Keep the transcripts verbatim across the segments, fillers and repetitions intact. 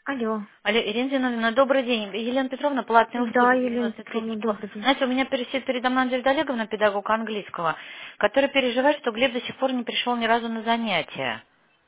Алло. Алло, Ирина Зиновьевна, добрый день. Елена Петровна, платные Да, услуги, Елена девяносто три Петровна, стекло. добрый день. Знаете, у меня пересит передо мной Надежда Олеговна, педагог английского, который переживает, что Глеб до сих пор не пришел ни разу на занятия.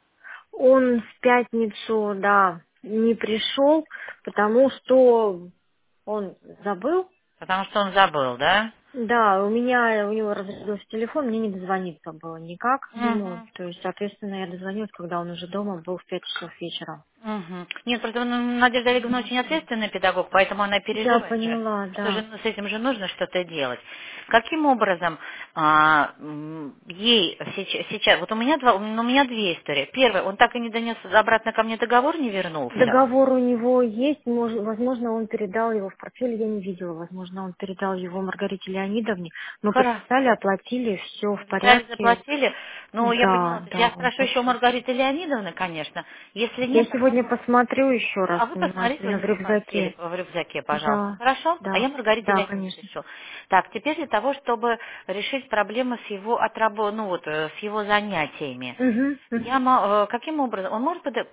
Он в пятницу, да, не пришел, потому что он забыл. Потому что он забыл, да? Да, у меня, у него разрядился телефон, мне не дозвониться было никак ему. Угу. То есть, соответственно, я дозвонилась, когда он уже дома был в пять часов вечера. Мгм. Нет, просто ну, Надежда Олеговна очень ответственный педагог, поэтому она Я переживает же, поняла, что же да. ну, с этим же нужно что-то делать. Каким образом а, м, ей сейчас, сейчас, вот у меня, два, у меня две истории. Первая, он так и не донес обратно ко мне договор, не вернулся. Договор у него есть, мож- возможно, он передал его в портфель, я не видела, возможно, он передал его Маргарите Леонидовне. Мы Хорошо. подписали, оплатили, все в Подписали, порядке. заплатили. Ну, я Да, поняла. Я да, он спрошу еще у подписан. Маргариты Леонидовны, конечно. Если Я нет, тогда... сегодня посмотрю еще раз А вы посмотрите у внимательно в него в портфеле, рюкзаке. в рюкзаке, пожалуйста. Да, Хорошо? А да, я Маргарите да, Леонидовне конечно. пишу. Так, теперь для того, чтобы решить проблемы с его отрабо... ну вот, э, с его занятиями. Угу, Я угу. мо- э, каким образом? Он может подо-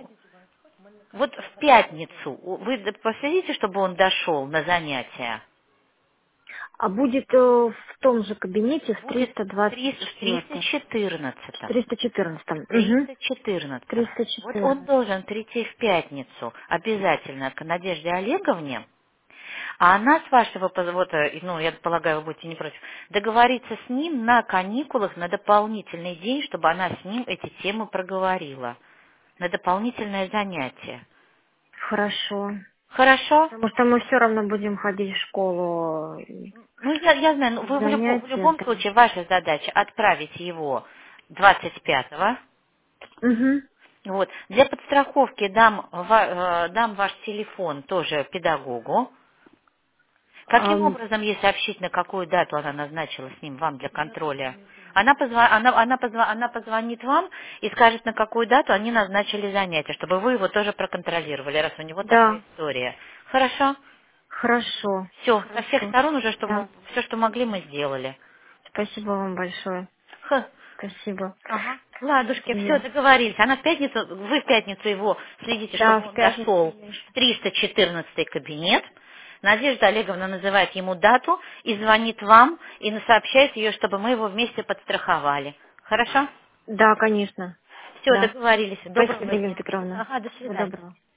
вот в пятницу вы д- последите, чтобы он дошел на занятия? А будет э, в том же кабинете в Будет триста в двадцать триста в триста четвёртом, в четырнадцатом. триста четырнадцатом. В Угу. триста четырнадцатом. триста Вот он четырнадцать. должен прийти в пятницу обязательно к Надежде Олеговне, а она с вашего позвода, ну, я полагаю, вы будете не против, договориться с ним на каникулах на дополнительный день, чтобы она с ним эти темы проговорила. На дополнительное занятие. Хорошо. Хорошо? Потому что мы все равно будем ходить в школу. и Ну, я, я знаю, ну, вы в, любо- в Занятия, любом да. случае, ваша задача отправить его двадцать пятого. Угу. Вот. Для подстраховки дам, ва- э, дам ваш телефон тоже педагогу. Каким образом ей сообщить, на какую дату она назначила с ним вам для контроля? Она, позва- она, она, позва- она позвонит вам и скажет, на какую дату они назначили занятие, чтобы вы его тоже проконтролировали, раз у него такая Да, история. Хорошо? хорошо, Все, со всех хорошо. сторон уже, Да. что все, что могли, мы сделали. Спасибо вам большое. Х. Спасибо. Ага. Ладушки, все, Я- договорились. Она в пятницу, вы в пятницу его следите, Да, чтобы в он пятницу дошел есть. в триста четырнадцатый кабинет. Надежда Олеговна называет ему дату и звонит вам и на- сообщает ее, чтобы мы его вместе подстраховали. Хорошо? Да, конечно. Все, Да. договорились. Доброго Спасибо, Елена дня. Петровна. Ага, до Всего свидания. доброго.